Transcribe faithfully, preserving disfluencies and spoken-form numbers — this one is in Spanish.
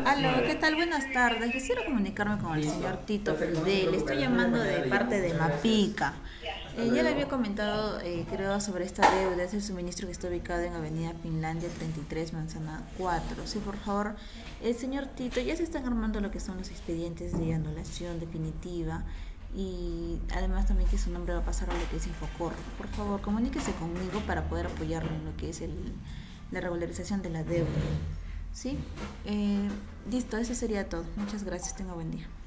Aló, ¿qué tal? Buenas tardes. Quisiera comunicarme con el señor Tito Fidel. Estoy llamando de parte de Mapica. Eh, ya le había comentado, eh, creo, sobre esta deuda. Es el suministro que está ubicado en Avenida Finlandia treinta y tres, Manzana cuatro. Sí, por favor, el señor Tito, ya se están armando lo que son los expedientes de anulación definitiva. Y además también que su nombre va a pasar a lo que es Infocorp. Por favor, comuníquese conmigo para poder apoyarlo en lo que es el, la regularización de la deuda. Sí, eh, listo, eso sería todo. Muchas gracias, tenga buen día.